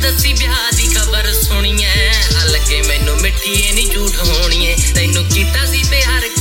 दसी ब्याह दी खबर सुनी है लगे मैनू मिठी नहीं झूठ होनी है तैनू कीता सी प्यार